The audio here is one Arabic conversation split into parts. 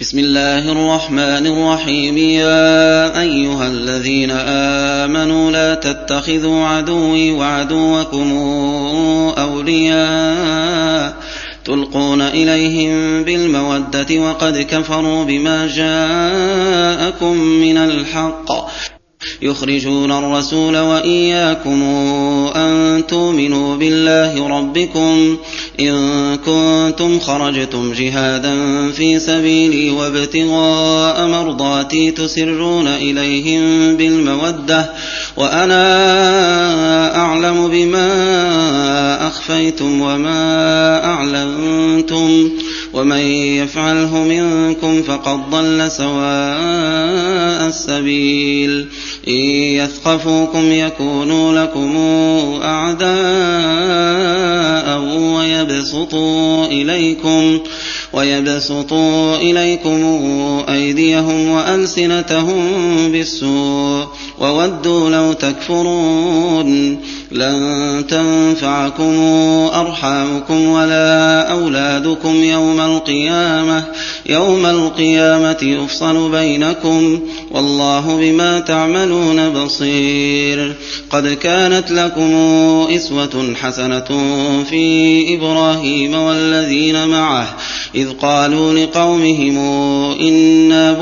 بسم الله الرحمن الرحيم. يا أيها الذين آمنوا لا تتخذوا عدوي وعدوكم أولياء تلقون إليهم بالمودة وقد كفروا بما جاءكم من الحق يخرجون الرسول وإياكم أن تؤمنوا بالله ربكم إن كنتم خرجتم جهادا في سبيلي وابتغاء مرضاتي تسرون إليهم بالمودة وأنا أعلم بما أخفيتم وما أعلنتم ومن يفعله منكم فقد ضل سواء السبيل. إن يثقفوكم يكونوا لكم أعداء ويبسطوا إليكم أيديهم وألسنتهم بالسوء وودوا لو تكفرون. لن تنفعكم أرحامكم ولا أولادكم يوم القيامة يفصل بينكم والله بما تعملون بصير. قد كانت لكم أسوة حسنة في إبراهيم والذين معه إذ قالوا لقومهم إنا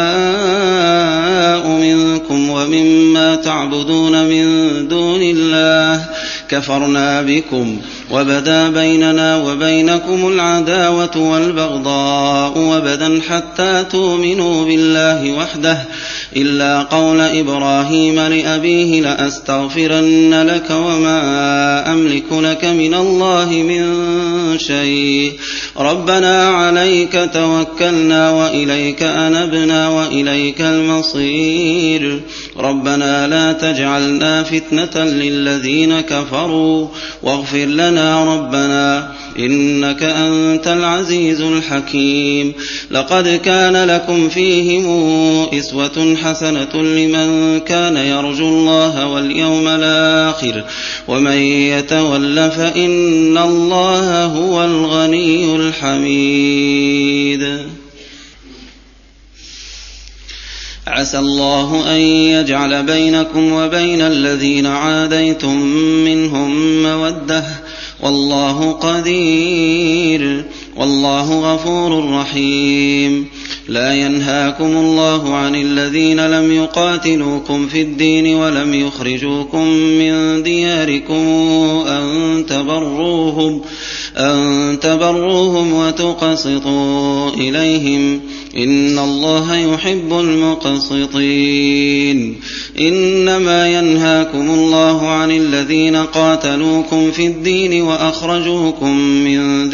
براء منكم ومما تعبدون من دون الله كفرنا بكم وبدا بيننا وبينكم العداوة والبغضاء وبدا حتى تؤمنوا بالله وحده إلا قول إبراهيم لأبيه لأستغفرن لك وما أملك لك من الله من شيء ربنا عليك توكلنا وإليك أنبنا وإليك المصير ربنا لا تجعلنا فتنة للذين كفروا واغفر لنا ربنا إنك أنت العزيز الحكيم. لقد كان لكم فيهم أسوة حسنة لمن كان يرجو الله واليوم الآخر ومن يتول فإن الله هو الغني الحميد. عسى الله أن يجعل بينكم وبين الذين عاديتم منهم مودة والله قدير والله غفور رحيم. لا ينهاكم الله عن الذين لم يقاتلوكم في الدين ولم يخرجوكم من دياركم أن تبروهم وتقسطوا إليهم إن الله يحب المقسطين. إنما ينهاكم الله عن الذين قاتلوكم في الدين وأخرجوكم من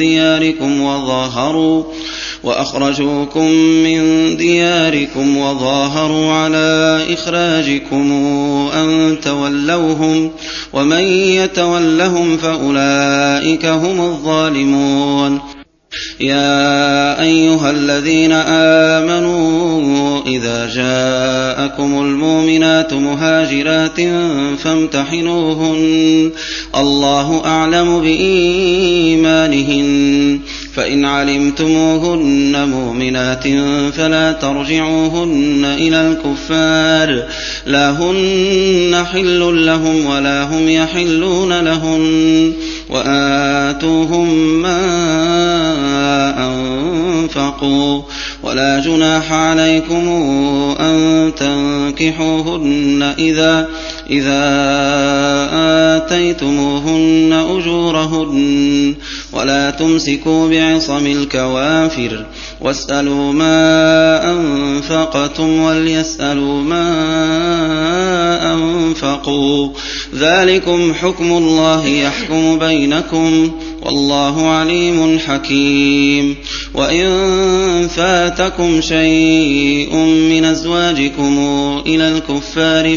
دياركم وظاهروا على إخراجكم أن تولوهم ومن يتولهم فأولئك هم الظالمون. يا أيها الذين آمنوا إذا جاءكم المؤمنات مهاجرات فامتحنوهن الله أعلم بإيمانهن فإن علمتموهن مؤمنات فلا ترجعوهن إلى الكفار لا هن حل لهم ولا هم يحلون لهن وآتوهم ما أنفقوا ولا جناح عليكم أن تنكحوهن إذا آتيتموهن أجورهن ولا تمسكوا بعصم الكوافر واسألوا ما أنفقتم وليسألوا ما أنفقوا ذلكم حكم الله يحكم بينكم والله عليم حكيم. وإن فاتكم شيء من أزواجكم إلى الكفار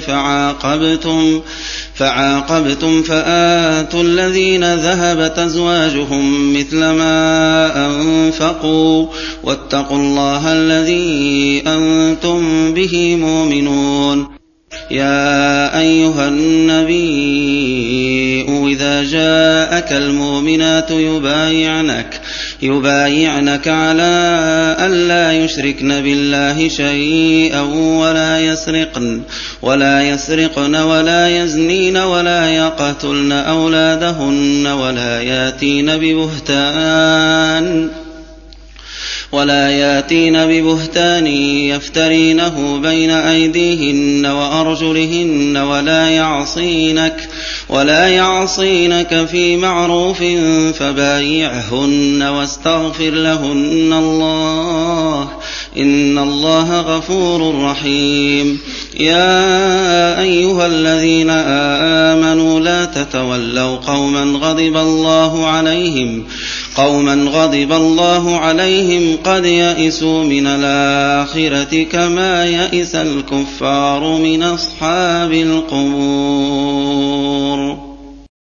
فعاقبتم فآتوا الذين ذهبت أزواجهم مثل ما أنفقوا واتقوا الله الذي أنتم به مؤمنون. يا أيها النبي إذا جاءك المؤمنات يبايعنك على ألا يشركن بالله شيئا ولا يسرقن ولا يزنين ولا يقتلن أولادهن ولا ياتين ببهتان يفترينه بين أيديهن وأرجلهن ولا يعصينك في معروف فبايعهن واستغفر لهن الله إن الله غفور رحيم. يا أيها الذين آمنوا لا تتولوا قوما غضب الله عليهم قد يئسوا من الآخرة كما يئس الكفار من أصحاب القبور.